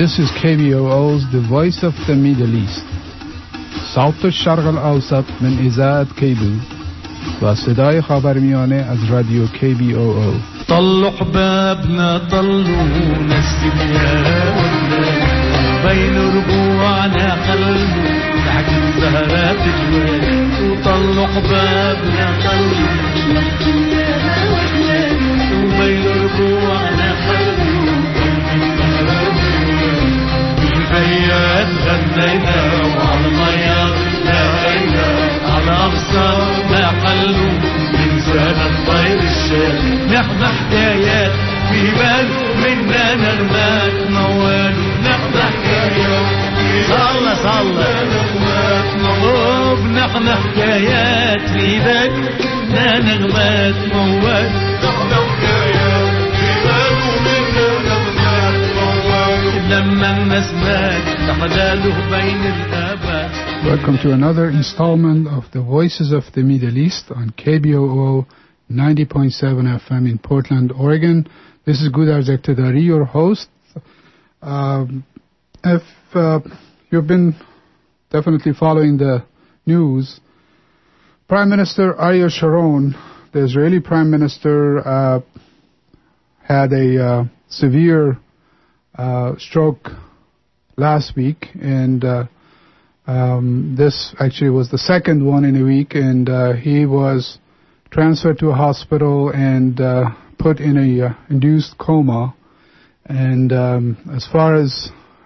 This is KBOO's The Voice of the Middle East. صوت الشرق الأوسط من إذاعة كيبو و صدای خبرمیانه از رادیو KBOO. طلوا حبابنا طلوا نسينا بين ربوعنا قلبوا تحت الزهرات جوال وطلوا حبابنا طلوا وبين ربوعنا قلبوا بالبيات غنينا وعلى المياه لاقينا على أغصان ما قلوا من زاد الطير الشال نحن حكايات في بال منا نغمات موال نحن حكايات صلى نغمات موال نحن حكايات في بال منا نغمات موال نحن حكايات في بال منا نغمات موال لما الناس مات تحلاله بين الآباء. Welcome to another installment of the Voices of the Middle East on KBOO 90.7 FM in Portland, Oregon. This is Gudar Zektadari, your host. If you've been definitely following the news, Prime Minister Ariel Sharon, the Israeli Prime Minister, had a severe stroke last week, and this actually was the second one in a week, and he was transferred to a hospital and put in a induced coma. And as far as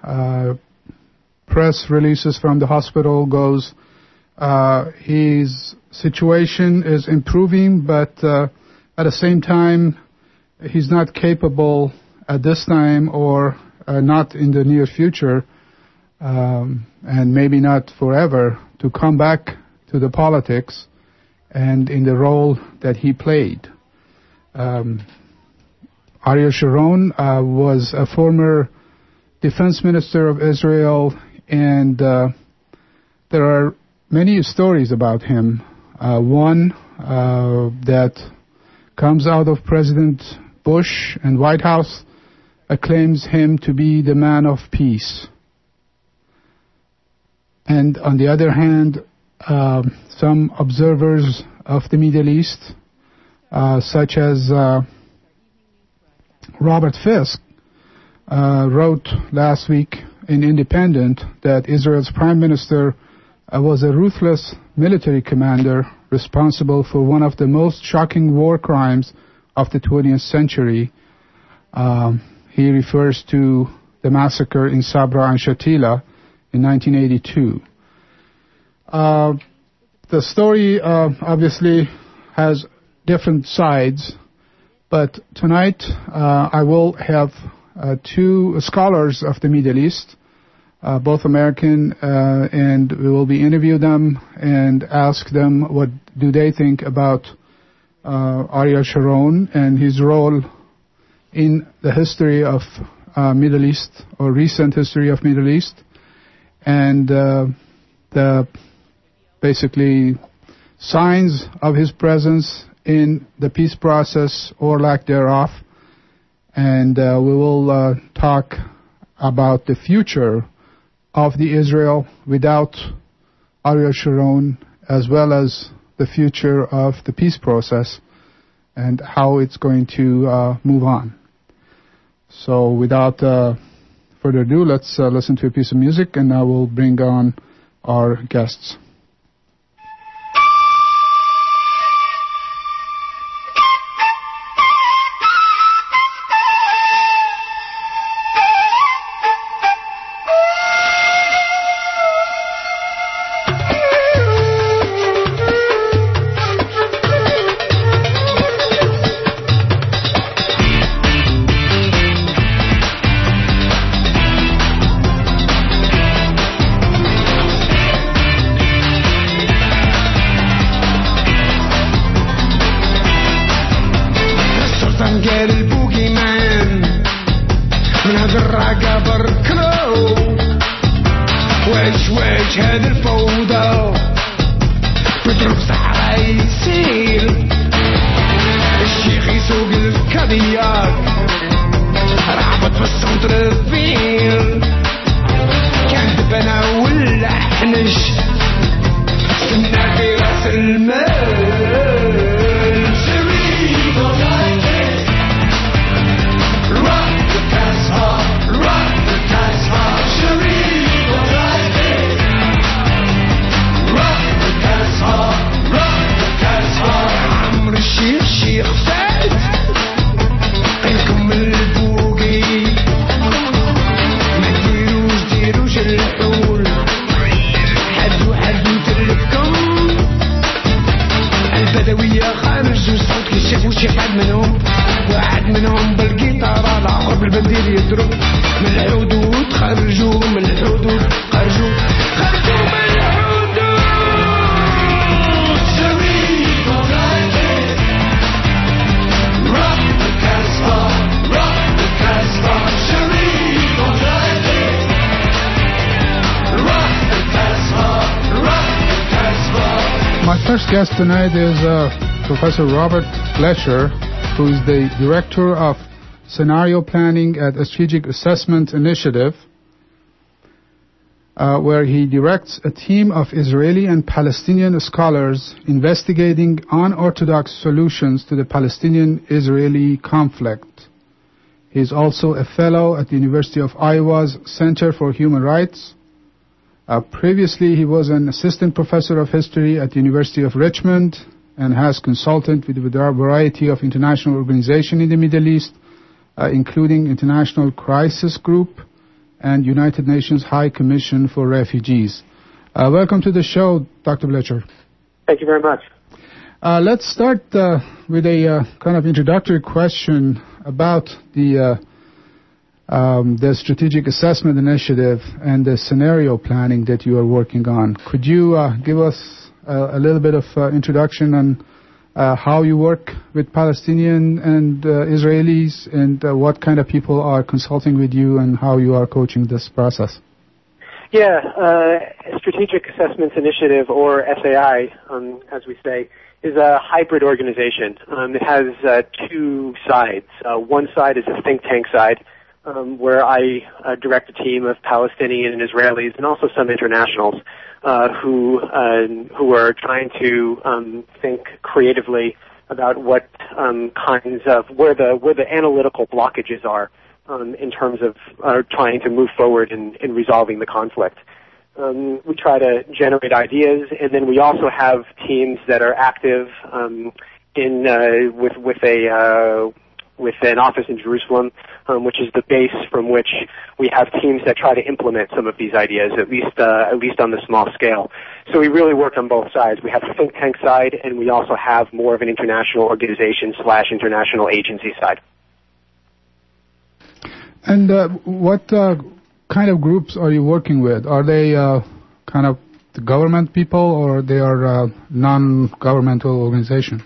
press releases from the hospital goes, his situation is improving, but at the same time, he's not capable at this time, or not in the near future, and maybe not forever, to come back to the politics and in the role that he played. Ariel Sharon was a former defense minister of Israel, and there are many stories about him. One that comes out of President Bush and White House acclaims him to be the man of peace. And on the other hand, some observers of the Middle East, such as Robert Fisk, wrote last week in Independent that Israel's prime minister was a ruthless military commander responsible for one of the most shocking war crimes of the 20th century. He refers to the massacre in Sabra and Shatila in 1982. The story obviously has different sides, but tonight I will have two scholars of the Middle East, both American, and we will be interview them and ask them what do they think about Ariel Sharon and his role in the history of Middle East, or recent history of Middle East, and the basically signs of his presence in the peace process or lack thereof. And we will talk about the future of the Israel without Ariel Sharon, as well as the future of the peace process and how it's going to move on. So without further ado, let's listen to a piece of music, and I will bring on our guests. الكادياك رعبت بالصوت الثقيل بدوية خارج وصوت كي شافوا شي حد منهم واحد منهم بالقيطارة الآخر بالبندير يضرب من الحدود خرجوا من الحدود خرجوا من الحدود شريك وغايتي rock the Casbah شريك وغايتي rock the Casbah. My first guest tonight is Professor Robert Blecher, who is the Director of Scenario Planning at Strategic Assessment Initiative, where he directs a team of Israeli and Palestinian scholars investigating unorthodox solutions to the Palestinian-Israeli conflict. He is also a fellow at the University of Iowa's Center for Human Rights. Previously, he was an assistant professor of history at the University of Richmond and has consulted with a variety of international organizations in the Middle East, including International Crisis Group and United Nations High Commission for Refugees. Welcome to the show, Dr. Blecher. Thank you very much. Let's start with a kind of introductory question about the Strategic Assessment Initiative and the scenario planning that you are working on. Could you give us a little bit of introduction on how you work with Palestinian and Israelis, and what kind of people are consulting with you, and how you are coaching this process? Yeah, Strategic Assessments Initiative, or SAI, as we say, is a hybrid organization. It has two sides. One side is a think tank side, where I direct a team of Palestinian and Israelis, and also some internationals who are trying to think creatively about what kinds of where the analytical blockages are in terms of trying to move forward in resolving the conflict. We try to generate ideas, and then we also have teams that are active with an office in Jerusalem, which is the base from which we have teams that try to implement some of these ideas, at least on the small scale. So we really work on both sides. We have the think tank side, and we also have more of an international organization / international agency side. And what kind of groups are you working with? Are they kind of the government people, or they are non-governmental organization?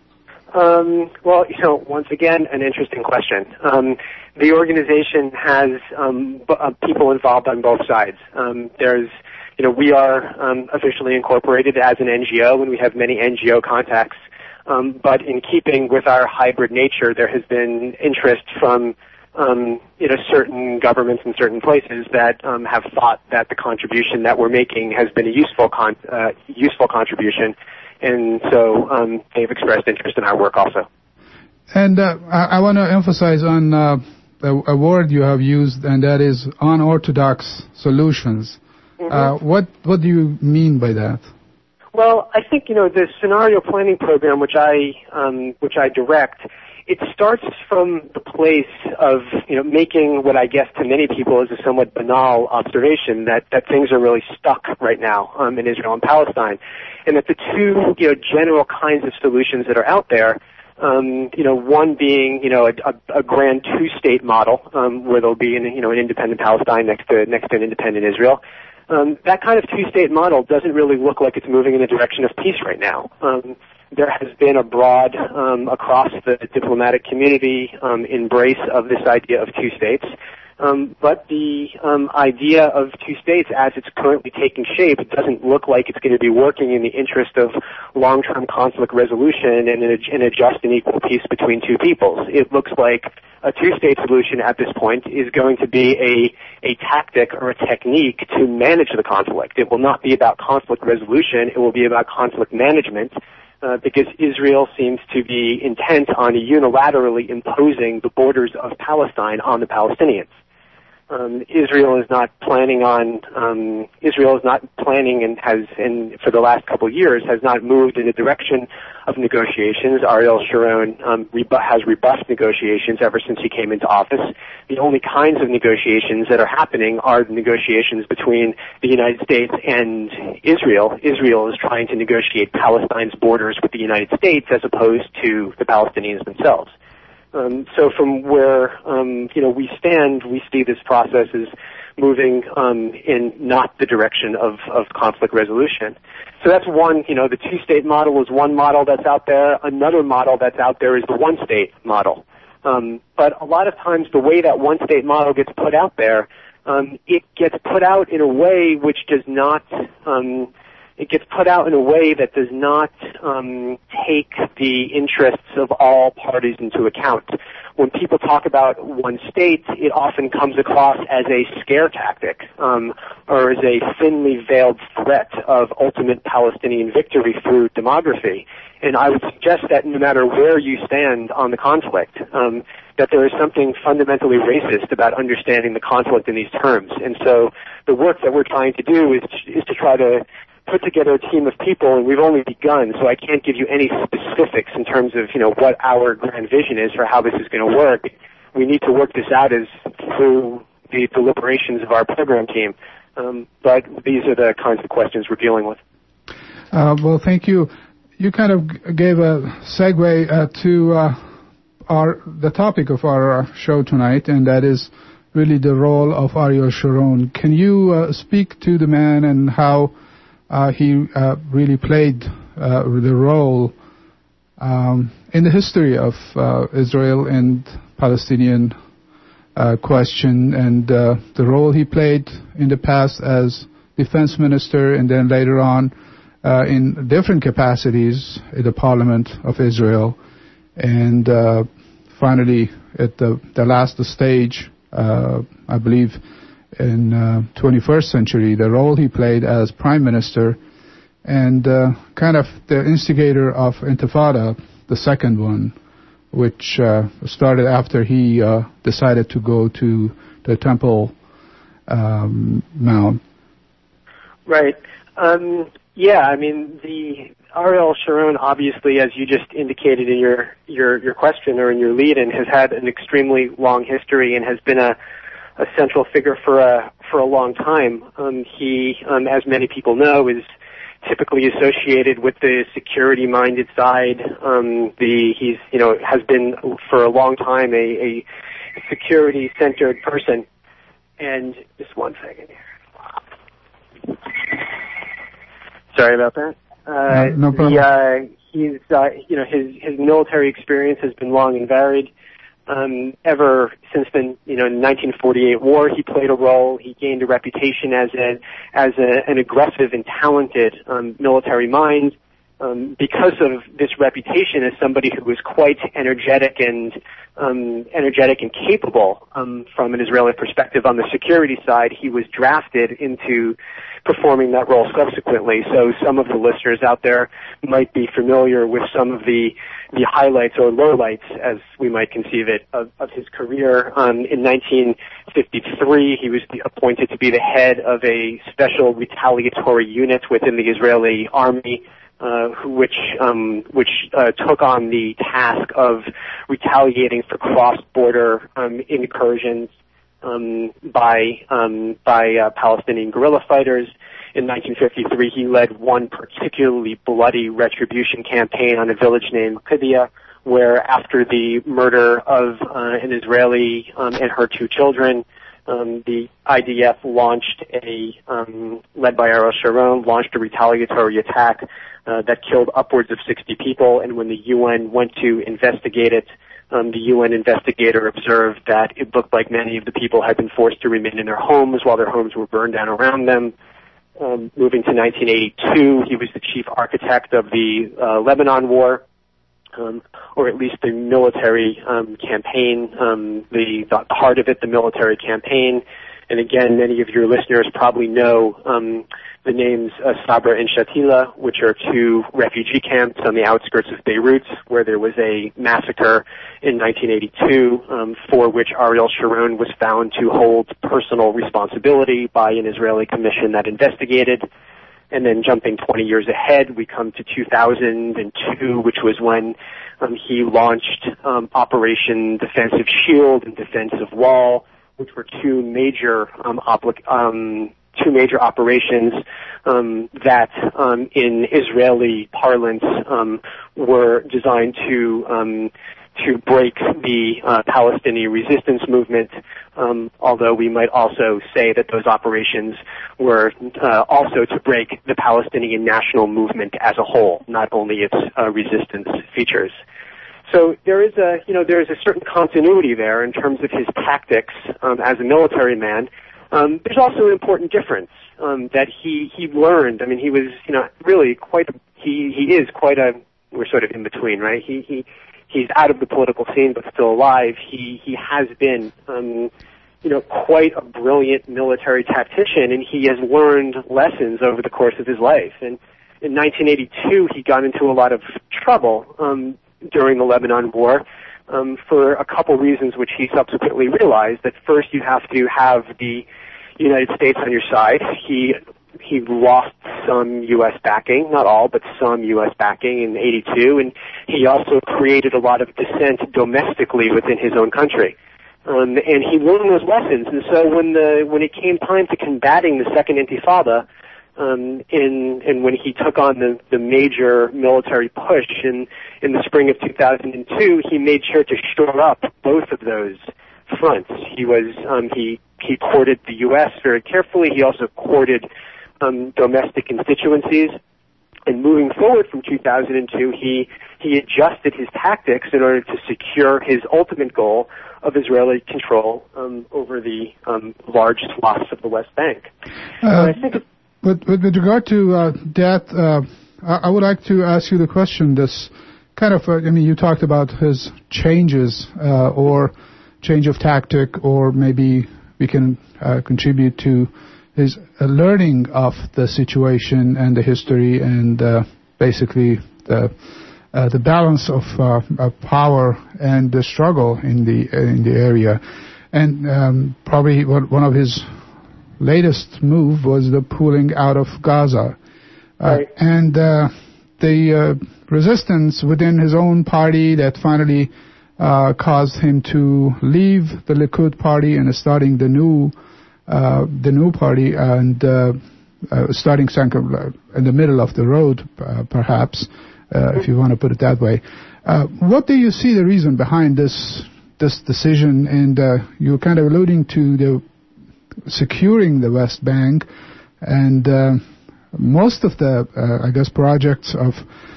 Well, once again, an interesting question. The organization has people involved on both sides. We are officially incorporated as an NGO, and we have many NGO contacts. But in keeping with our hybrid nature, there has been interest from certain governments in certain places that have thought that the contribution that we're making has been a useful contribution. And so they've expressed interest in our work also. And I want to emphasize on a word you have used, and that is unorthodox solutions. Mm-hmm. What do you mean by that? Well, I think the scenario planning program, which I direct, it starts from the place of making what I guess to many people is a somewhat banal observation that things are really stuck right now in Israel and Palestine, and that the two general kinds of solutions that are out there, one being a grand two-state model where there'll be an independent Palestine next to an independent Israel. That kind of two-state model doesn't really look like it's moving in the direction of peace right now. There has been a broad, across the diplomatic community, embrace of this idea of two states. But the idea of two states, as it's currently taking shape, it doesn't look like it's going to be working in the interest of long-term conflict resolution and a just and equal peace between two peoples. It looks like a two-state solution at this point is going to be a tactic or a technique to manage the conflict. It will not be about conflict resolution. It will be about conflict management. Because Israel seems to be intent on unilaterally imposing the borders of Palestine on the Palestinians. Israel is not planning and for the last couple of years has not moved in the direction of negotiations. Ariel Sharon has rebuffed negotiations ever since he came into office. The only kinds of negotiations that are happening are the negotiations between the United States and Israel. Israel is trying to negotiate Palestine's borders with the United States as opposed to the Palestinians themselves. So from where we stand, we see this process as moving in not the direction of conflict resolution. So that's one. The two-state model is one model that's out there. Another model that's out there is the one-state model. But a lot of times, the way that one-state model gets put out there, it gets put out in a way which does not. It gets put out in a way that does not take the interests of all parties into account. When people talk about one state, it often comes across as a scare tactic or as a thinly veiled threat of ultimate Palestinian victory through demography. And I would suggest that no matter where you stand on the conflict, that there is something fundamentally racist about understanding the conflict in these terms. And so the work that we're trying to do is to try to put together a team of people, and we've only begun, so I can't give you any specifics in terms of, what our grand vision is for how this is going to work. We need to work this out through the deliberations of our program team. But these are the kinds of questions we're dealing with. Well, thank you. You kind of gave a segue to the topic of our show tonight, and that is really the role of Ariel Sharon. Can you speak to the man and how he really played the role in the history of Israel and Palestinian question, and the role he played in the past as defense minister, and then later on in different capacities in the Parliament of Israel, and finally at the last stage, I believe, in 21st century, the role he played as prime minister and kind of the instigator of Intifada, the second one, which started after he decided to go to the Temple Mount. Right. The Ariel Sharon, obviously, as you just indicated in your question or in your lead-in, has had an extremely long history and has been a central figure for a long time. He, as many people know, is typically associated with the security-minded side. Has been for a long time a security-centered person. And just one second here. Sorry about that. No problem. His military experience has been long and varied. Ever since the 1948 war, he played a role. He gained a reputation as an aggressive and talented military mind. Because of this reputation as somebody who was quite energetic and capable from an Israeli perspective on the security side, he was drafted into performing that role subsequently. So some of the listeners out there might be familiar with some of the highlights or lowlights, as we might conceive it, of his career. In 1953, he was appointed to be the head of a special retaliatory unit within the Israeli army, which took on the task of retaliating for cross-border incursions by Palestinian guerrilla fighters. In 1953, he led one particularly bloody retribution campaign on a village named Qidiyah, where after the murder of an Israeli and her two children, the IDF launched led by Ariel Sharon, launched a retaliatory attack that killed upwards of 60 people. And when the UN went to investigate it, the UN investigator observed that it looked like many of the people had been forced to remain in their homes while their homes were burned down around them. Moving to 1982, he was the chief architect of the Lebanon War, or at least the military campaign, the heart of it, the military campaign. And again, many of your listeners probably know the names Sabra and Shatila, which are two refugee camps on the outskirts of Beirut, where there was a massacre in 1982, for which Ariel Sharon was found to hold personal responsibility by an Israeli commission that investigated. And then jumping 20 years ahead, we come to 2002, which was when he launched Operation Defensive Shield and Defensive Wall, which were two major operations that, in Israeli parlance, were designed to break the Palestinian resistance movement. Although we might also say that those operations were also to break the Palestinian national movement as a whole, not only its resistance features. So there is a certain continuity there in terms of his tactics as a military man. There's also an important difference that he learned. I mean, he was really quite. He is quite a. We're sort of in between, right? He's out of the political scene but still alive. He has been quite a brilliant military tactician, and he has learned lessons over the course of his life. And in 1982, he got into a lot of trouble during the Lebanon War for a couple reasons, which he subsequently realized. That first, you have to have the United States on your side. He lost some U.S. backing, not all, but some U.S. backing in 82, and he also created a lot of dissent domestically within his own country. And he learned those lessons. And so when it came time to combating the Second Intifada, and when he took on the major military push in the spring of 2002, he made sure to shore up both of those fronts. He courted the U.S. very carefully. He also courted domestic constituencies. And moving forward from 2002, he adjusted his tactics in order to secure his ultimate goal of Israeli control over the large swaths of the West Bank. I think with regard to that, I would like to ask you the question. This kind of, you talked about his changes or change of tactic, or maybe we can contribute to his learning of the situation and the history and basically the balance of power and the struggle in the area. And probably one of his latest move was the pulling out of Gaza. Right. And the resistance within his own party that finally caused him to leave the Likud party and starting the new party and starting in the middle of the road, perhaps, if you want to put it that way. What do you see the reason behind this decision? And you're kind of alluding to the securing the West Bank, and most of the, projects of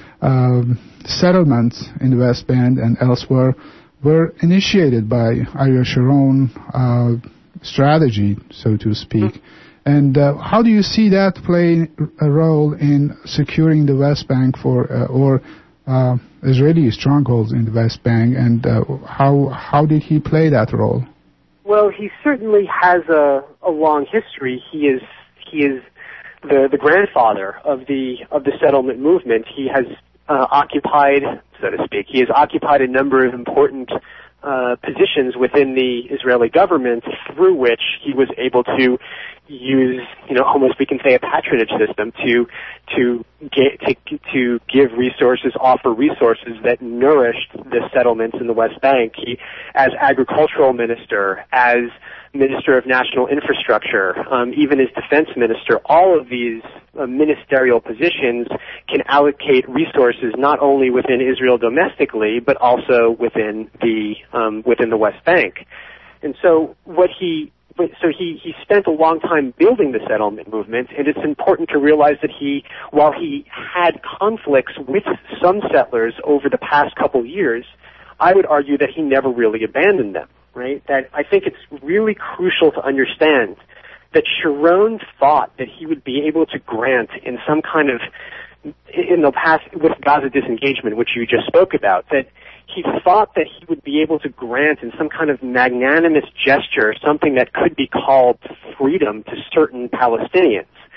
settlements in the West Bank and elsewhere were initiated by Ariel Sharon strategy, so to speak. And how do you see that play a role in securing the West Bank or Israeli strongholds in the West Bank, and how did he play that role? Well, he certainly has a long history. He is the grandfather of the settlement movement. He has occupied, so to speak, a number of important positions within the Israeli government through which he was able to use, almost we can say a patronage system to give resources, offer resources that nourished the settlements in the West Bank. He, as agricultural minister, as Minister of National Infrastructure, even as defense minister, all of these ministerial positions can allocate resources not only within Israel domestically, but also within the West Bank. And so he spent a long time building the settlement movement, and it's important to realize that while he had conflicts with some settlers over the past couple years, I would argue that he never really abandoned them. Right? That I think it's really crucial to understand that Sharon thought that he would be able to grant in some kind of, in the past with Gaza disengagement, which you just spoke about, that he thought that he would be able to grant in some kind of magnanimous gesture something that could be called freedom to certain Palestinians.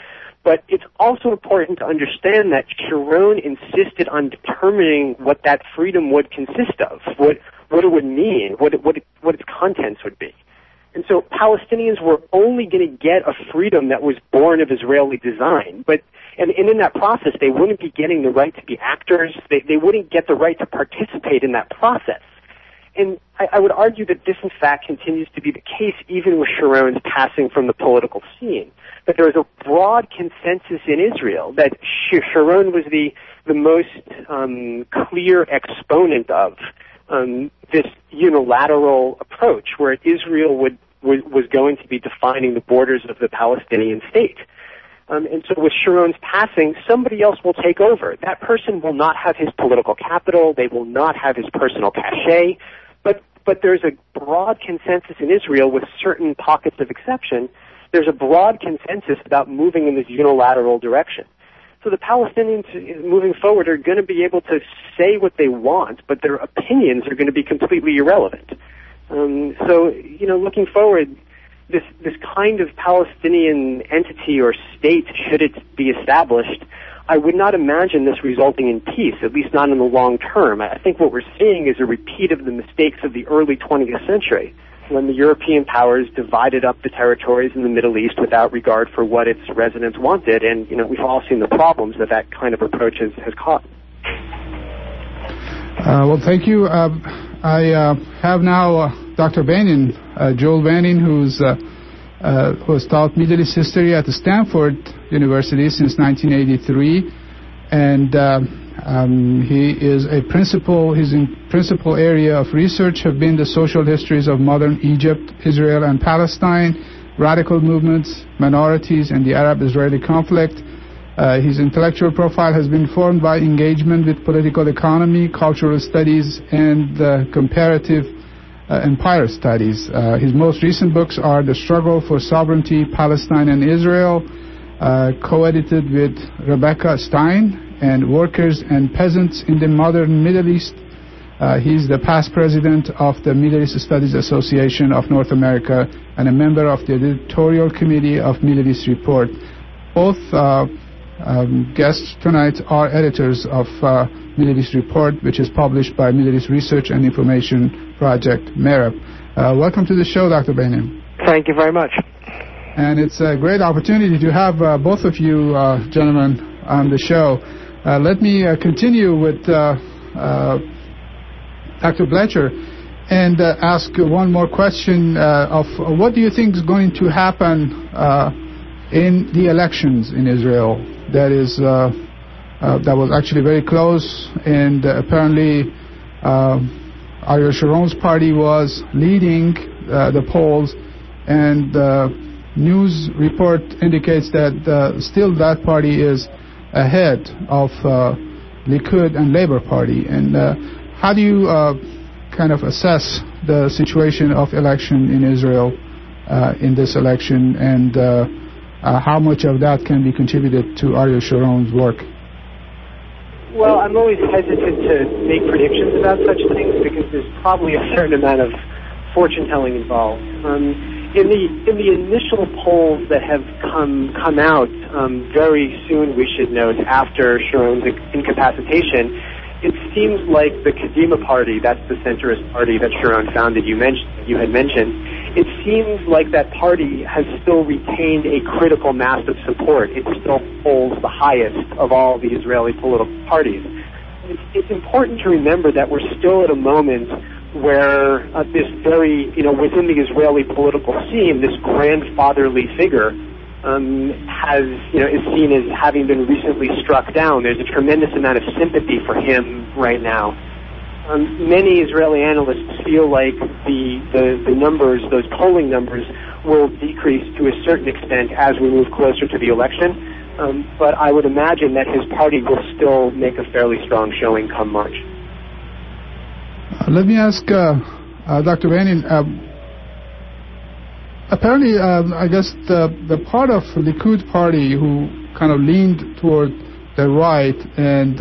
But it's also important to understand that Sharon insisted on determining what that freedom would consist of, what it would mean, what its contents would be. And so Palestinians were only going to get a freedom that was born of Israeli design. And in that process, they wouldn't be getting the right to be actors. They wouldn't get the right to participate in that process. And I would argue that this, in fact, continues to be the case even with Sharon's passing from the political scene. That there is a broad consensus in Israel that Sharon was the most clear exponent of this unilateral approach, where Israel was going to be defining the borders of the Palestinian state. And so with Sharon's passing, somebody else will take over. That person will not have his political capital. They will not have his personal cachet. But there's a broad consensus in Israel, with certain pockets of exception. There's a broad consensus about moving in this unilateral direction. So the Palestinians moving forward are going to be able to say what they want, but their opinions are going to be completely irrelevant. So, looking forward, this kind of Palestinian entity or state, should it be established, I would not imagine this resulting in peace, at least not in the long term. I think what we're seeing is a repeat of the mistakes of the early 20th century, when the European powers divided up the territories in the Middle East without regard for what its residents wanted. And, we've all seen the problems that kind of approach has caused. Well, thank you. I have now Dr. Beinin, Joel Beinin, who has taught Middle East history at Stanford University since 1983, and he is a principal. His principal area of research have been the social histories of modern Egypt, Israel, and Palestine, radical movements, minorities, and the Arab-Israeli conflict. His intellectual profile has been formed by engagement with political economy, cultural studies, and comparative empire studies. His most recent books are The Struggle for Sovereignty, Palestine and Israel, co-edited with Rebecca Stein, and Workers and Peasants in the Modern Middle East. He's the past president of the Middle East Studies Association of North America and a member of the editorial committee of Middle East Report. Both guests tonight are editors of Middle East Report, which is published by Middle East Research and Information Project, MEREP. Welcome to the show, Dr. Beinin. Thank you very much. And it's a great opportunity to have both of you gentlemen on the show. Let me continue with Dr. Blecher and ask one more question of what do you think is going to happen in the elections in Israel? That was actually very close, and apparently Ariel Sharon's party was leading the polls, and the news report indicates that still that party is ahead of Likud and Labour Party. And how do you kind of assess the situation of election in Israel in this election, and how much of that can be contributed to Ariel Sharon's work? Well, I'm always hesitant to make predictions about such things because there's probably a certain amount of fortune-telling involved. In the initial polls that have come out very soon, we should note, after Sharon's incapacitation, it seems like the Kadima party, that's the centrist party that Sharon founded, you had mentioned, it seems like that party has still retained a critical mass of support. It still holds the highest of all the Israeli political parties. It's important to remember that we're still at a moment where this very, within the Israeli political scene, this grandfatherly figure is seen as having been recently struck down. There's a tremendous amount of sympathy for him right now. Many Israeli analysts feel like the numbers, those polling numbers, will decrease to a certain extent as we move closer to the election. But I would imagine that his party will still make a fairly strong showing come March. Let me ask Dr. Beinin. Apparently, I guess the part of the Likud party who kind of leaned toward the right and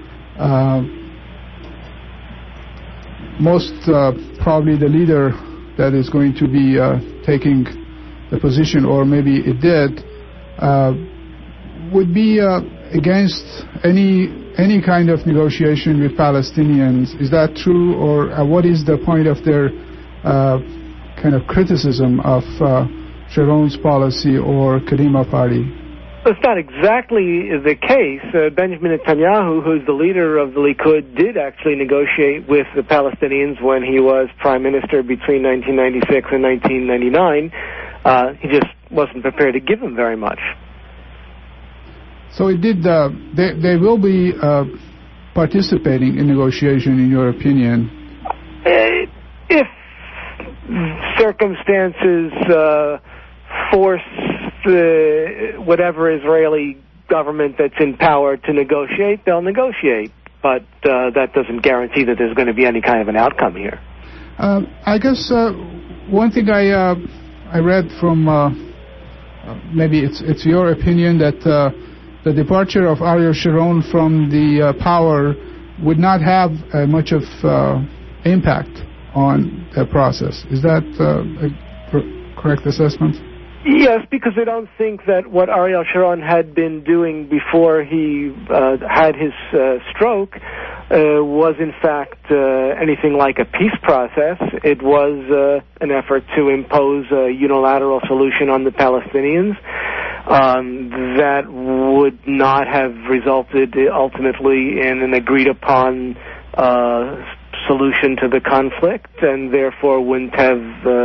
most probably the leader that is going to be taking the position, or maybe it did, would be against any kind of negotiation with Palestinians. Is that true, or what is the point of their kind of criticism of Sharon's policy or Kadima party? It's not exactly the case. Benjamin Netanyahu, who's the leader of the Likud, did actually negotiate with the Palestinians when he was prime minister between 1996 and 1999. He just wasn't prepared to give them very much. So it did. They will be participating in negotiation, in your opinion? If circumstances force whatever Israeli government that's in power to negotiate, they'll negotiate. But that doesn't guarantee that there's going to be any kind of an outcome here. I guess one thing I read from maybe it's your opinion that the departure of Ariel Sharon from the power would not have much of impact on the process. Is that a correct assessment? Yes, because I don't think that what Ariel Sharon had been doing before he had his stroke was in fact anything like a peace process. It was an effort to impose a unilateral solution on the Palestinians that would not have resulted ultimately in an agreed upon solution to the conflict, and therefore wouldn't have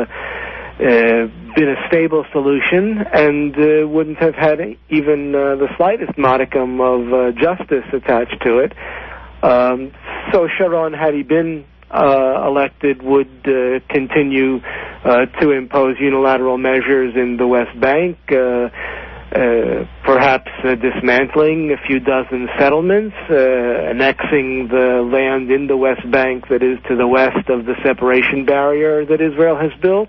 been a stable solution, and wouldn't have had even the slightest modicum of justice attached to it. So Sharon, had he been elected, would continue to impose unilateral measures in the West Bank, perhaps dismantling a few dozen settlements, annexing the land in the West Bank that is to the west of the separation barrier that Israel has built.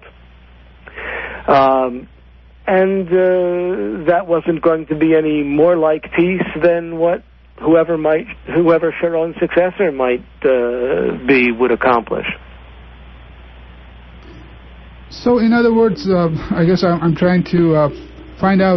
And that wasn't going to be any more like peace than what whoever Sharon's successor might would accomplish. So, in other words, I guess I'm trying to find out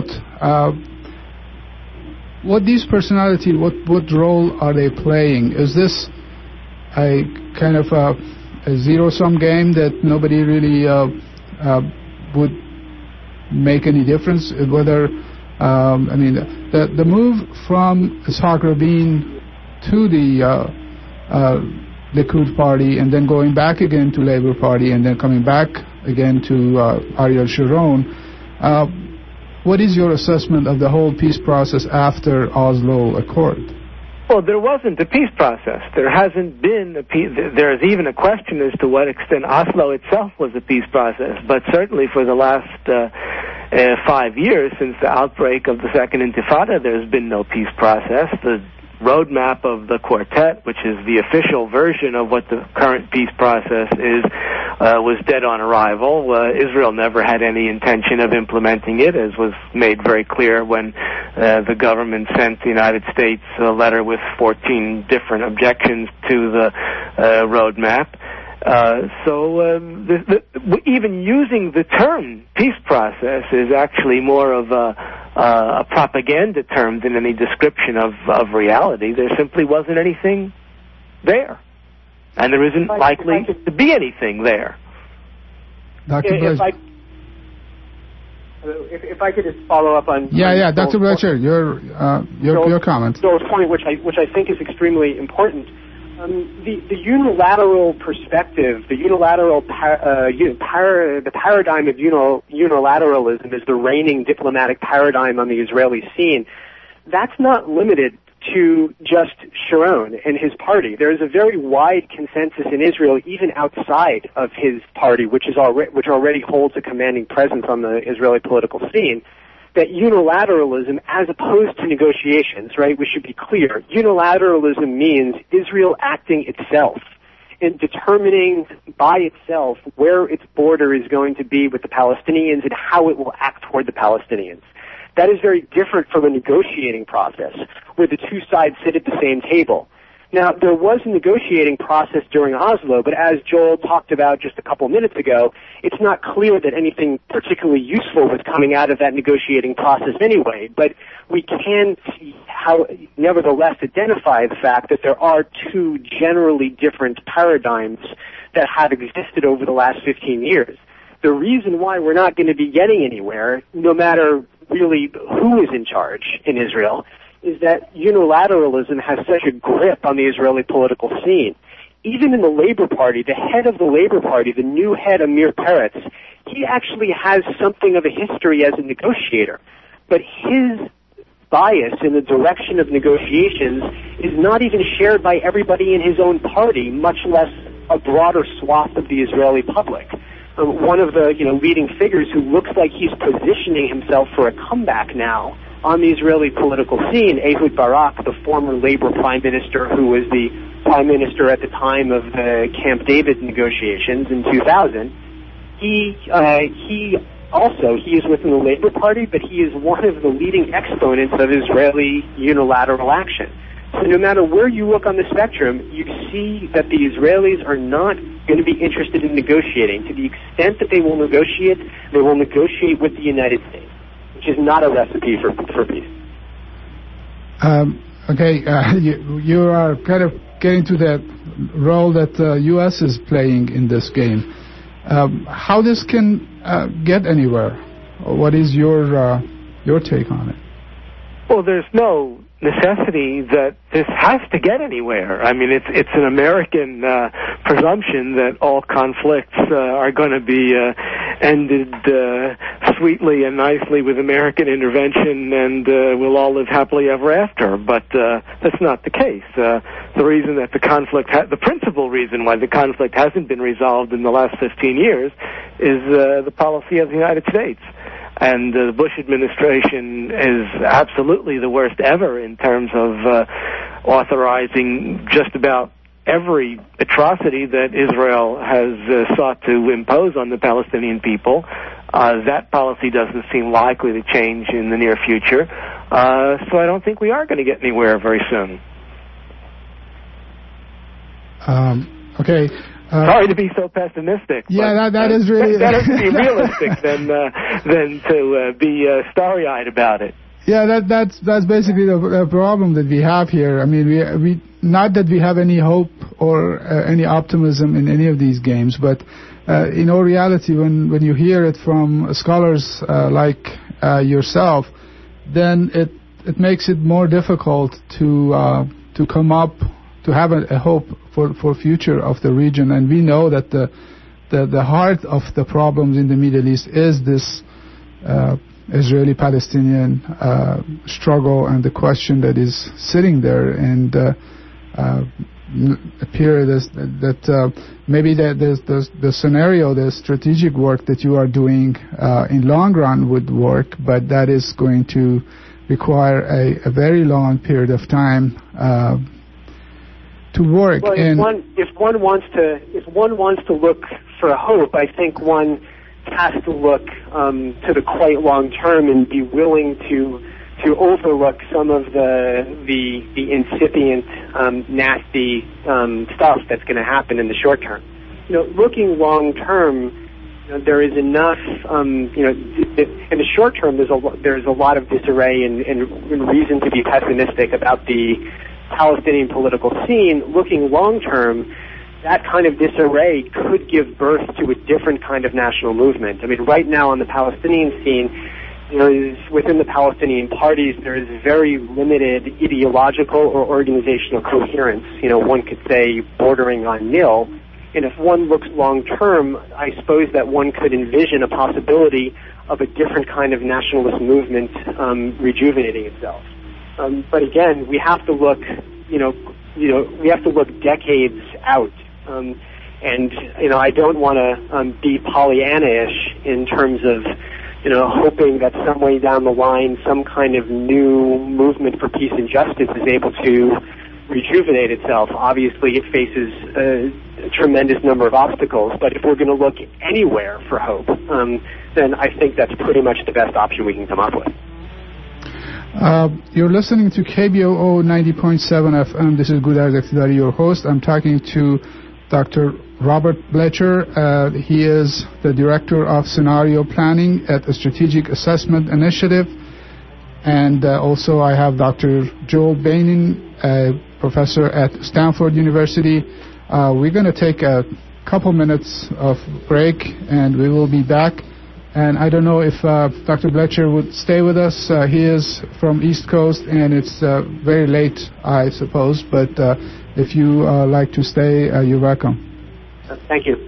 what these personalities, what role are they playing? Is this a kind of a zero-sum game that nobody really would make any difference? Whether the move from Yitzhak Rabin to the Likud party, and then going back again to Labour Party, and then coming back again to Ariel Sharon. What is your assessment of the whole peace process after Oslo Accord? Well, there wasn't a peace process. There hasn't been a peace. There is even a question as to what extent Oslo itself was a peace process. But certainly for the last 5 years, since the outbreak of the Second Intifada, there's been no peace process. The roadmap of the quartet, which is the official version of what the current peace process is, was dead on arrival. Israel never had any intention of implementing it, as was made very clear when the government sent the United States a letter with 14 different objections to the roadmap. Even using the term peace process is actually more of a propaganda term than any description of reality. There simply wasn't anything there. And there isn't likely to be anything there. Dr. If I could just follow up on... Yeah, Dr. Blecher, your comment. Joel's point, which I think is extremely important. The unilateral perspective, the unilateral the paradigm of unilateralism is the reigning diplomatic paradigm on the Israeli scene. That's not limited to just Sharon and his party. There is a very wide consensus in Israel, even outside of his party, which already holds a commanding presence on the Israeli political scene, that unilateralism, as opposed to negotiations, right, we should be clear, unilateralism means Israel acting itself and determining by itself where its border is going to be with the Palestinians and how it will act toward the Palestinians. That is very different from a negotiating process where the two sides sit at the same table. Now, there was a negotiating process during Oslo, but as Joel talked about just a couple minutes ago, it's not clear that anything particularly useful was coming out of that negotiating process anyway. But we can nevertheless identify the fact that there are two generally different paradigms that have existed over the last 15 years. The reason why we're not going to be getting anywhere, no matter really who is in charge in Israel, is that unilateralism has such a grip on the Israeli political scene. Even in the Labor Party, the head of the Labor Party, the new head, Amir Peretz, he actually has something of a history as a negotiator. But his bias in the direction of negotiations is not even shared by everybody in his own party, much less a broader swath of the Israeli public. One of the leading figures who looks like he's positioning himself for a comeback now on the Israeli political scene, Ehud Barak, the former Labor prime minister who was the prime minister at the time of the Camp David negotiations in 2000, he is within the Labor Party, but he is one of the leading exponents of Israeli unilateral action. So no matter where you look on the spectrum, you see that the Israelis are not going to be interested in negotiating. To the extent that they will negotiate with the United States, which is not a recipe for peace. You are kind of getting to that role that the U.S. is playing in this game. How this can get anywhere? What is your take on it? Well, there's no necessity that this has to get anywhere. I mean, it's an American presumption that all conflicts are going to be ended sweetly and nicely with American intervention, and we'll all live happily ever after. But that's not the case. The reason that the principal reason why the conflict hasn't been resolved in the last 15 years is the policy of the United States. And the Bush administration is absolutely the worst ever in terms of authorizing just about every atrocity that Israel has sought to impose on the Palestinian people. That policy doesn't seem likely to change in the near future. So I don't think we are going to get anywhere very soon. Okay. Sorry to be so pessimistic. Yeah, that is really better to be realistic than to be starry-eyed about it. Yeah, that's basically the problem that we have here. I mean, we not that we have any hope or any optimism in any of these games, but in all reality, when you hear it from scholars like yourself, then it makes it more difficult to come up to have a hope for future of the region. And we know that the heart of the problems in the Middle East is this Israeli-Palestinian struggle and the question that is sitting there, and appear that maybe the scenario, the strategic work that you are doing in long run would work, but that is going to require a very long period of time to work. Well, if one wants to look for hope, I think one has to look to the quite long term and be willing to overlook some of the incipient, nasty stuff that's going to happen in the short term. Looking long term, there is enough. In the short term, there's a lot of disarray and reason to be pessimistic about the Palestinian political scene. Looking long term, that kind of disarray could give birth to a different kind of national movement. I mean, right now on the Palestinian scene, within the Palestinian parties, there is very limited ideological or organizational coherence. One could say bordering on nil. And if one looks long term, I suppose that one could envision a possibility of a different kind of nationalist movement rejuvenating itself. But again, we have to look, we have to look decades out. And I don't want to be Pollyanna-ish in terms of, hoping that some way down the line, some kind of new movement for peace and justice is able to rejuvenate itself. Obviously, it faces a tremendous number of obstacles, but if we're going to look anywhere for hope, then I think that's pretty much the best option we can come up with. You're listening to KBOO 90.7 FM. This is Gudar Zakhtidari, your host. I'm talking to Dr. Robert Blecher. He is the Director of Scenario Planning at the Strategic Assessment Initiative. And also I have Dr. Joel Bainin, a professor at Stanford University. We're going to take a couple minutes of break, and we will be back. And I don't know if Dr. Blecher would stay with us. He is from East Coast, and it's very late, I suppose. But if you like to stay, you're welcome. Thank you.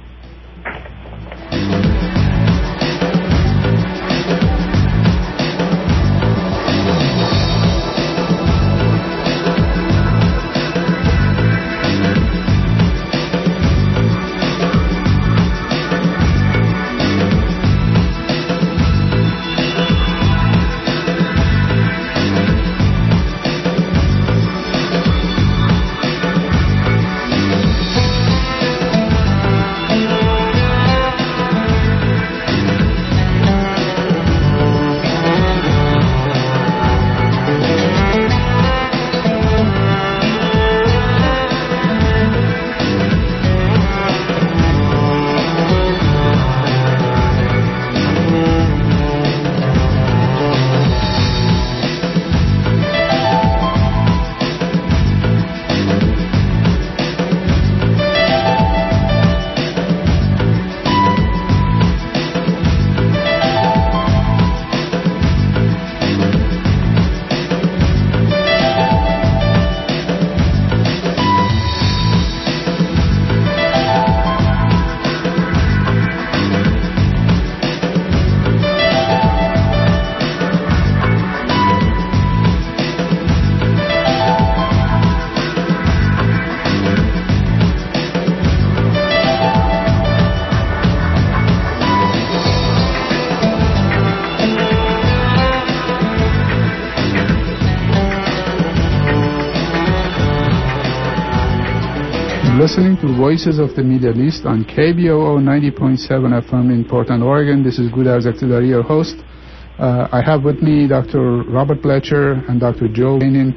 Listening to Voices of the Middle East on KBOO 90.7 FM in Portland, Oregon. This is Gudar Zakhtidari, your host. I have with me Dr. Robert Blecher and Dr. Joe Bainin,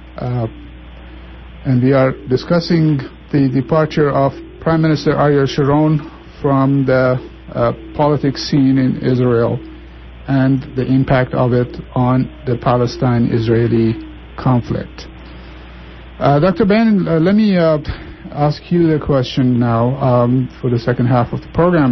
and we are discussing the departure of Prime Minister Ariel Sharon from the politics scene in Israel and the impact of it on the Palestine-Israeli conflict. Dr. Bainin, let me ask you the question now for the second half of the program.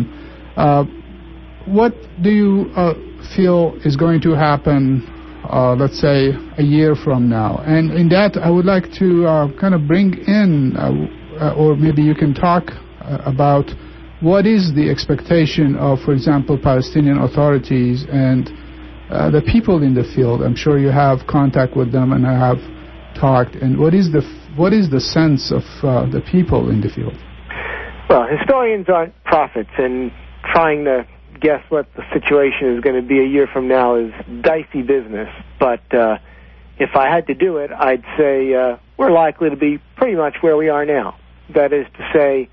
What do you feel is going to happen, let's say, a year from now? And in that, I would like to kind of bring in, or maybe you can talk about what is the expectation of, for example, Palestinian authorities and the people in the field. I'm sure you have contact with them and have talked. And what is the sense of the people in the field? Well, historians aren't prophets, and trying to guess what the situation is going to be a year from now is dicey business. But if I had to do it, I'd say we're likely to be pretty much where we are now. That is to say,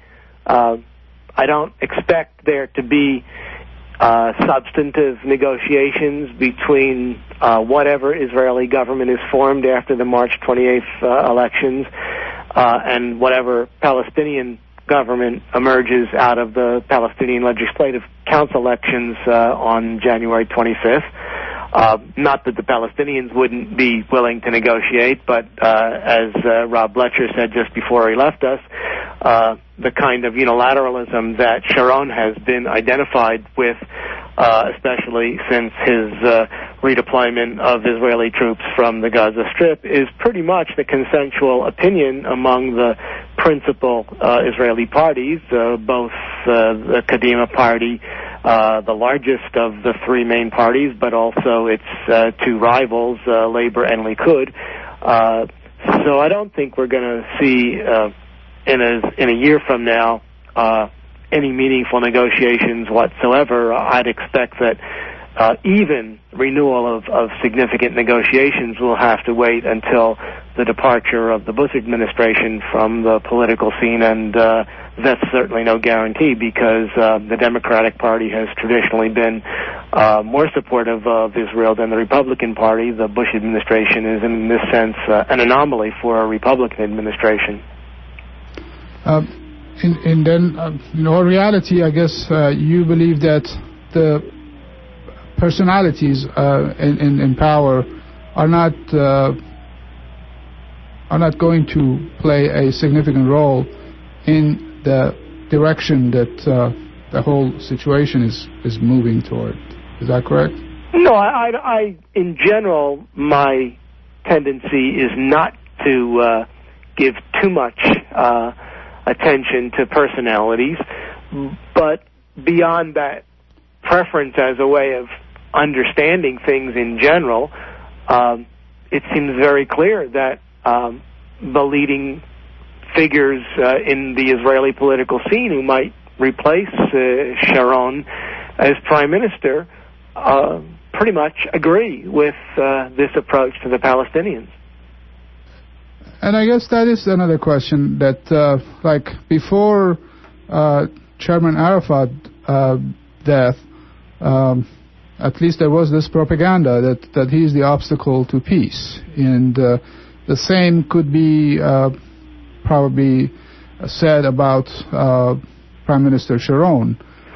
I don't expect there to be substantive negotiations between whatever Israeli government is formed after the March 28th elections and whatever Palestinian government emerges out of the Palestinian Legislative Council elections on January 25th. Not that the Palestinians wouldn't be willing to negotiate, but as Rob Blecher said just before he left us, the kind of unilateralism that Sharon has been identified with, especially since his redeployment of Israeli troops from the Gaza Strip, is pretty much the consensual opinion among the principal Israeli parties, both the Kadima party, the largest of the three main parties, but also its two rivals, Labor and Likud. So I don't think we're going to see in a year from now any meaningful negotiations whatsoever. I'd expect that even renewal of significant negotiations will have to wait until the departure of the Bush administration from the political scene, and that's certainly no guarantee because the Democratic Party has traditionally been more supportive of Israel than the Republican Party. The Bush administration is, in this sense, an anomaly for a Republican administration. And then, in all reality, I guess you believe that the personalities in power are not going to play a significant role in the direction that the whole situation is moving toward. Is that correct? No, I in general, my tendency is not to give too much attention to personalities, but beyond that preference as a way of understanding things in general, it seems very clear that the leading figures in the Israeli political scene who might replace Sharon as prime minister pretty much agree with this approach to the Palestinians. And I guess that is another question that, like before Chairman Arafat's death, at least there was this propaganda that he's the obstacle to peace, and the same could be probably said about Prime Minister Sharon.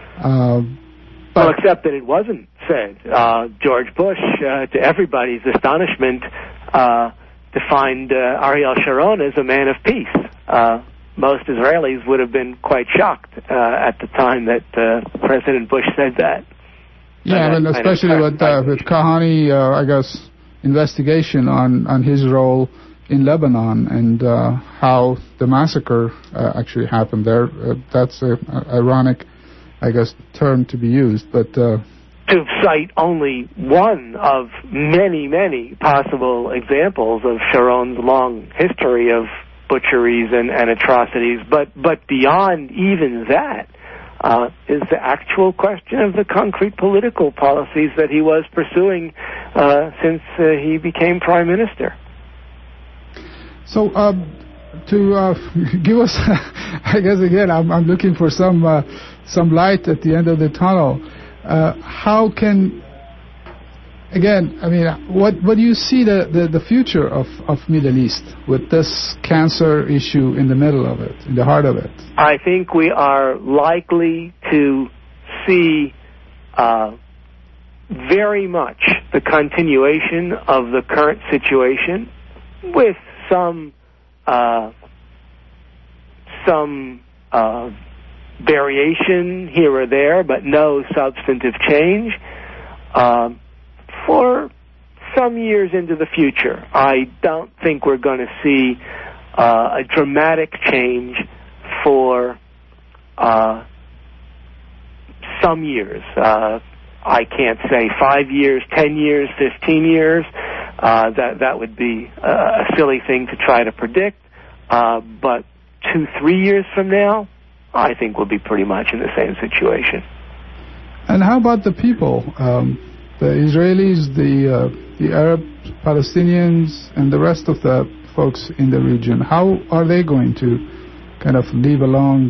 Well, except that it wasn't said. George Bush, to everybody's astonishment, defined Ariel Sharon as a man of peace. Most Israelis would have been quite shocked at the time that President Bush said that. Yeah, and especially with Kahani, I guess, investigation on his role in Lebanon and how the massacre actually happened there. That's an ironic, I guess, term to be used, but... to cite only one of many, many possible examples of Sharon's long history of butcheries and atrocities, but beyond even that is the actual question of the concrete political policies that he was pursuing since he became prime minister. So, to give us, I guess again, I'm looking for some light at the end of the tunnel. How can, again, I mean, what do you see the future of Middle East with this cancer issue in the middle of it, in the heart of it? I think we are likely to see very much the continuation of the current situation with some variation here or there, but no substantive change for some years into the future. I don't think we're going to see a dramatic change for some years. I can't say 5 years, 10 years, 15 years. That would be a silly thing to try to predict. But 2-3 years from now, I think we'll be pretty much in the same situation. And how about the people? The Israelis, the Arab Palestinians, and the rest of the folks in the region. How are they going to kind of leave along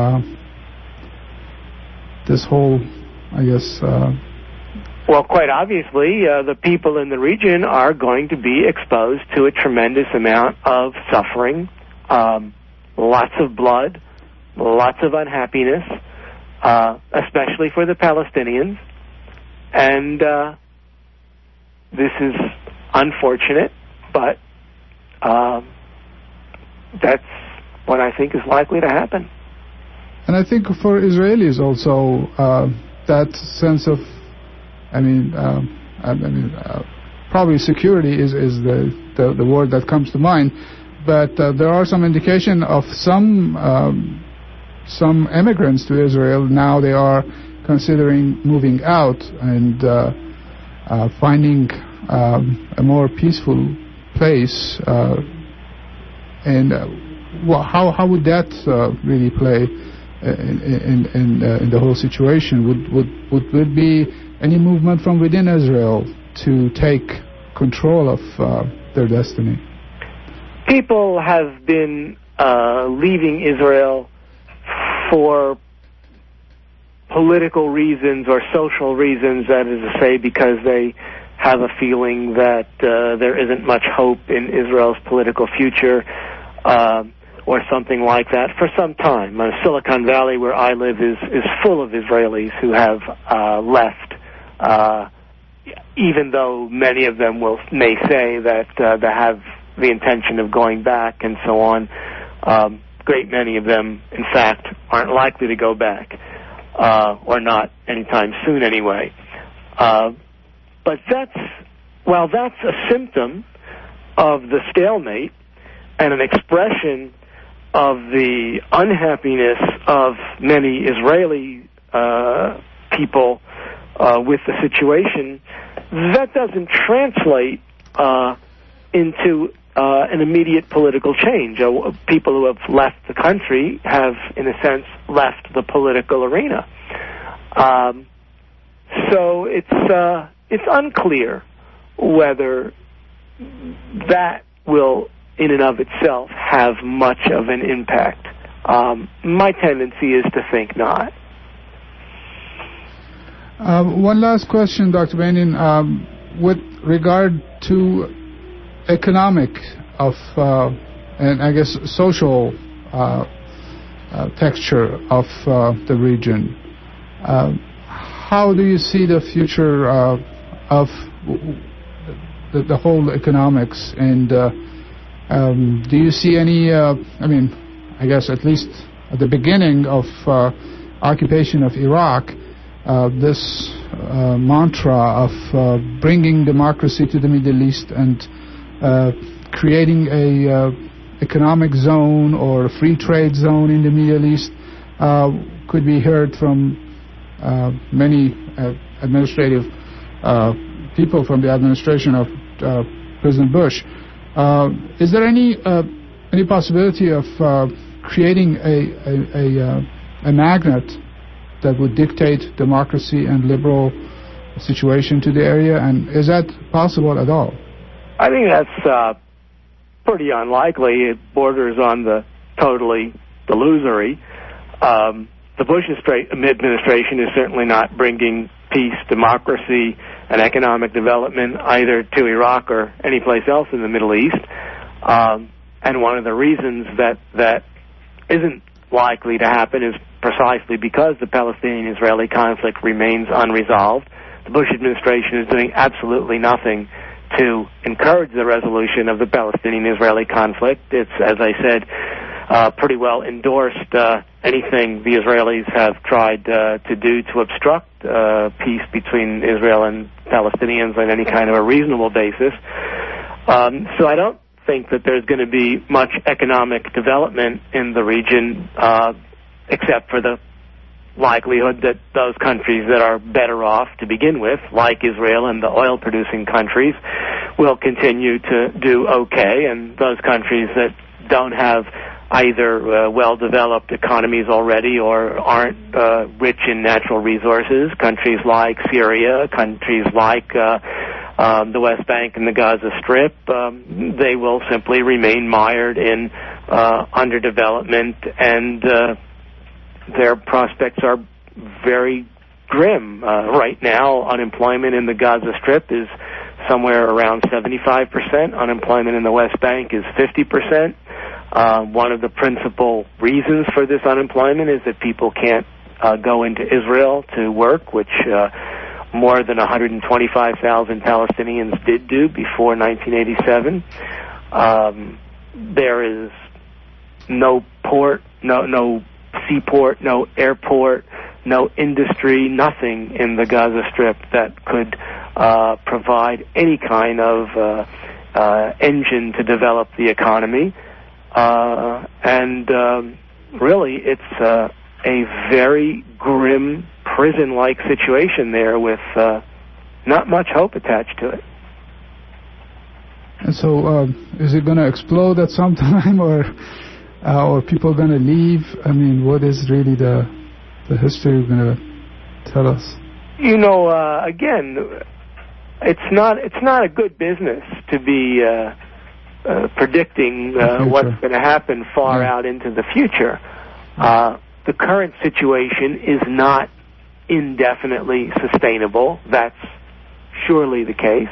this whole, I guess... Well, quite obviously, the people in the region are going to be exposed to a tremendous amount of suffering, lots of blood, lots of unhappiness, especially for the Palestinians. And this is unfortunate, but that's what I think is likely to happen. And I think for Israelis also, that sense of, probably security is the word that comes to mind. But there are some indication of some immigrants to Israel. Now they are considering moving out and finding a more peaceful place. And how would that really play in the whole situation? Would there be any movement from within Israel to take control of their destiny? People have been leaving Israel for political reasons or social reasons, that is to say, because they have a feeling that there isn't much hope in Israel's political future, or something like that, for some time. Silicon Valley, where I live, is full of Israelis who have left, even though many of them may say that they have the intention of going back and so on. Great many of them, in fact, aren't likely to go back, or not anytime soon anyway. But that's a symptom of the stalemate and an expression of the unhappiness of many Israeli people with the situation. That doesn't translate into an immediate political change. People who have left the country have, in a sense, left the political arena. So it's unclear whether that will, in and of itself, have much of an impact. My tendency is to think not. One last question, Dr. Beinin, with regard to economic and I guess social texture of the region. How do you see the future of the whole economics, and do you see any, I guess at least at the beginning of occupation of Iraq, this mantra of bringing democracy to the Middle East and creating a economic zone or a free trade zone in the Middle East could be heard from many administrative people from the administration of President Bush. Is there any possibility of creating a magnet that would dictate democracy and liberal situation to the area, and is that possible at all? I think that's pretty unlikely. It borders on the totally delusory. The Bush administration is certainly not bringing peace, democracy, and economic development either to Iraq or any place else in the Middle East. And one of the reasons that isn't likely to happen is precisely because the Palestinian-Israeli conflict remains unresolved. The Bush administration is doing absolutely nothing to encourage the resolution of the Palestinian-Israeli conflict. It's, as I said, pretty well endorsed anything the Israelis have tried to do to obstruct peace between Israel and Palestinians on any kind of a reasonable basis. So I don't think that there's going to be much economic development in the region, except for the likelihood that those countries that are better off to begin with, like Israel and the oil-producing countries, will continue to do okay, and those countries that don't have either well-developed economies already or aren't rich in natural resources, countries like Syria, countries like the West Bank and the Gaza Strip, they will simply remain mired in underdevelopment, and their prospects are very grim. Right now, unemployment in the Gaza Strip is somewhere around 75%. Unemployment in the West Bank is 50%. One of the principal reasons for this unemployment is that people can't go into Israel to work, which more than 125,000 Palestinians did do before 1987. There is no port, no seaport, no airport, no industry, nothing in the Gaza Strip that could provide any kind of engine to develop the economy. And really, it's a very grim prison-like situation there with not much hope attached to it. And so, is it going to explode at some time, or people going to leave? I mean, what is really the history going to tell us? You know, again, it's not a good business to be predicting what's going to happen far out into the future. The current situation is not indefinitely sustainable. That's surely the case.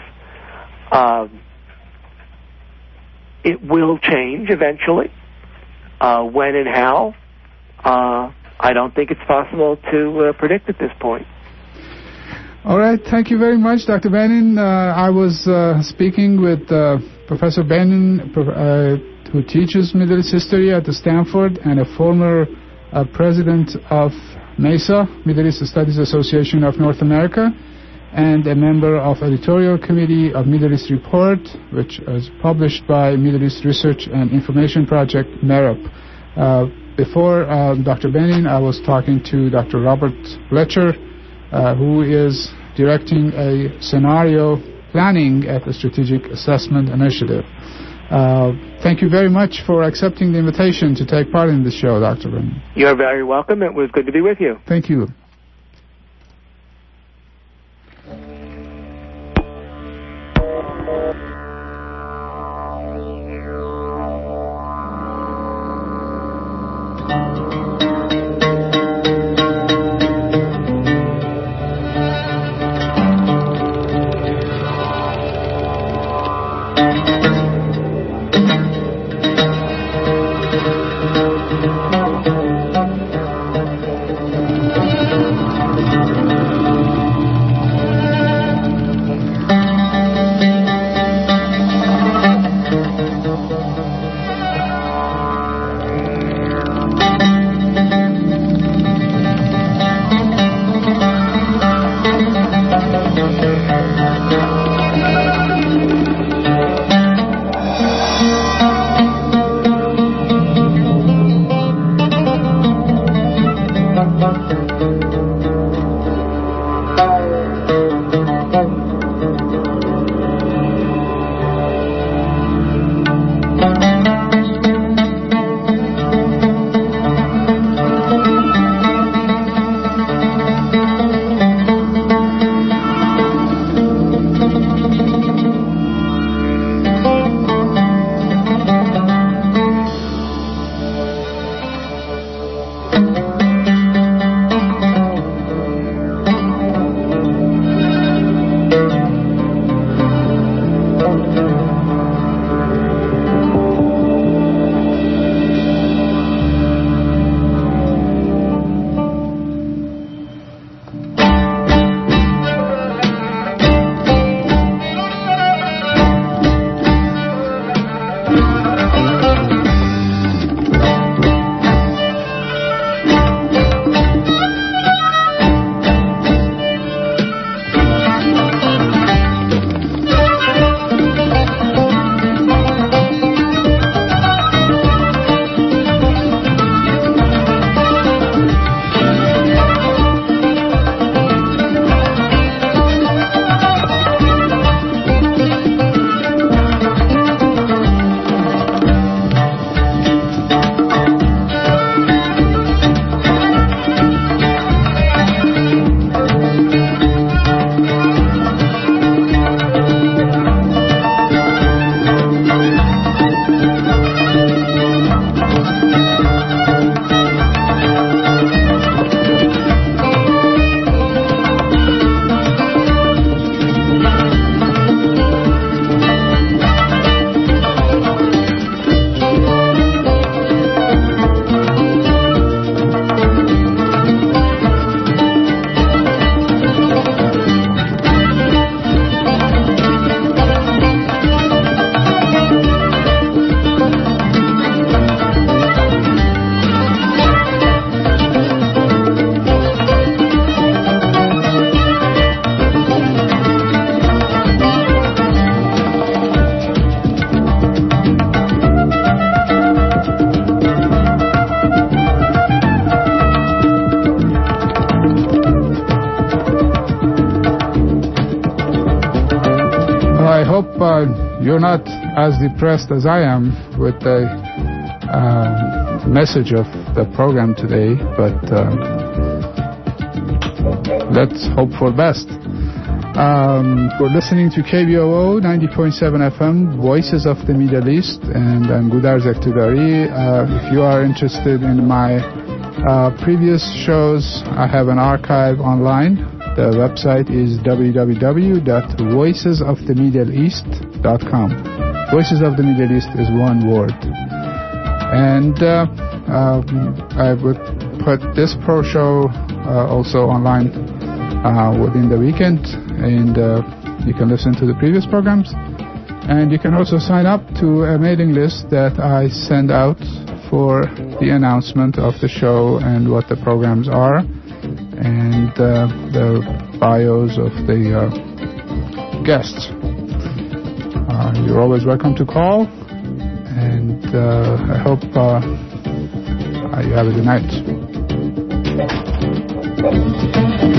It will change eventually. When and how, I don't think it's possible to predict at this point. All right. Thank you very much, Dr. Bannon. I was speaking with Professor Bannon, who teaches Middle East history at Stanford and a former president of MESA, Middle East Studies Association of North America, and a member of editorial committee of Middle East Report, which is published by Middle East Research and Information Project, MERIP. Before Dr. Bannon, I was talking to Dr. Robert Fletcher, who is directing a scenario planning at the Strategic Assessment Initiative. Thank you very much for accepting the invitation to take part in the show, Dr. Bannon. You're very welcome. It was good to be with you. Thank you. You're not as depressed as I am with the message of the program today, but let's hope for best. We're listening to KBOO 90.7 FM, Voices of the Middle East, and I'm Gudar Zektudari. If you are interested in my Previous shows, I have an archive online. The website is www.voicesofthemiddleeast.com. Voices of the Middle East is one word. And I would put this pro show also online within the weekend, and you can listen to the previous programs. And you can also sign up to a mailing list that I send out for the announcement of the show and what the programs are, and the bios of the guests. You're always welcome to call, and I hope you have a good night.